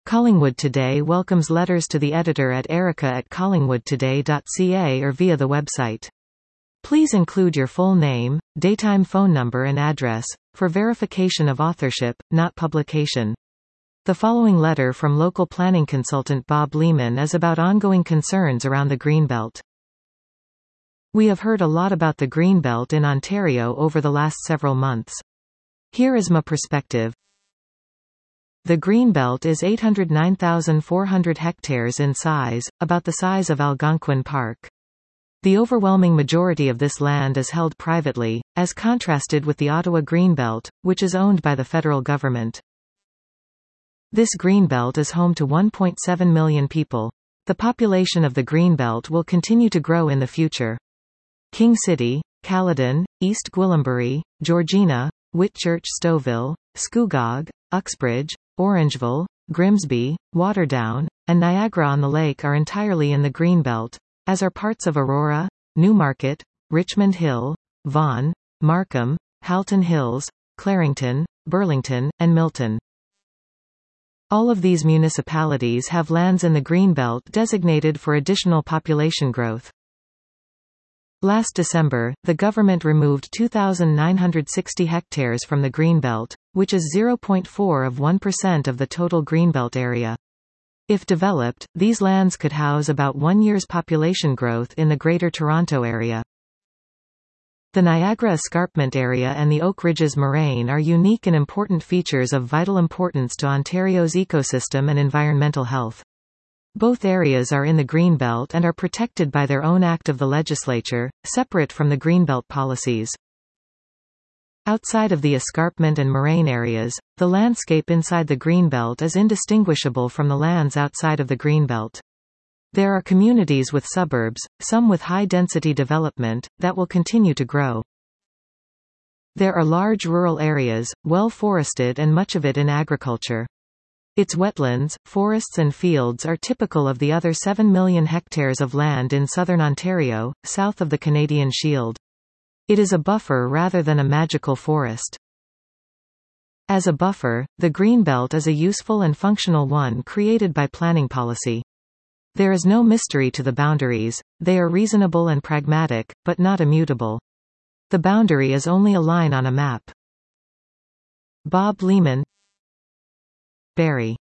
Collingwood Today welcomes letters to the editor at erica@collingwoodtoday.ca or via the website. Please include your full name, daytime phone number and address, for verification of authorship, not publication. The following letter from local planning consultant Bob Lehman is about ongoing concerns around the Greenbelt. We have heard a lot about the Greenbelt in Ontario over the last several months. Here is my perspective. The Greenbelt is 809,400 hectares in size, about the size of Algonquin Park. The overwhelming majority of this land is held privately, as contrasted with the Ottawa Greenbelt, which is owned by the federal government. This Greenbelt is home to 1.7 million people. The population of the Greenbelt will continue to grow in the future. King City, Caledon, East Gwillimbury, Georgina, Whitchurch Stouffville, Scugog, Uxbridge, Orangeville, Grimsby, Waterdown, and Niagara-on-the-Lake are entirely in the Greenbelt, as are parts of Aurora, Newmarket, Richmond Hill, Vaughan, Markham, Halton Hills, Clarington, Burlington, and Milton. All of these municipalities have lands in the Greenbelt designated for additional population growth. Last December, the government removed 2,960 hectares from the Greenbelt, which is 0.4% of the total Greenbelt area. If developed, these lands could house about 1 year's population growth in the Greater Toronto Area. The Niagara Escarpment Area and the Oak Ridges Moraine are unique and important features of vital importance to Ontario's ecosystem and environmental health. Both areas are in the Greenbelt and are protected by their own act of the legislature, separate from the Greenbelt policies. Outside of the escarpment and moraine areas, the landscape inside the Greenbelt is indistinguishable from the lands outside of the Greenbelt. There are communities with suburbs, some with high-density development, that will continue to grow. There are large rural areas, well forested and much of it in agriculture. Its wetlands, forests and fields are typical of the other 7 million hectares of land in southern Ontario, south of the Canadian Shield. It is a buffer rather than a magical forest. As a buffer, the Greenbelt is a useful and functional one created by planning policy. There is no mystery to the boundaries, they are reasonable and pragmatic, but not immutable. The boundary is only a line on a map. Bob Lehman, Barrie.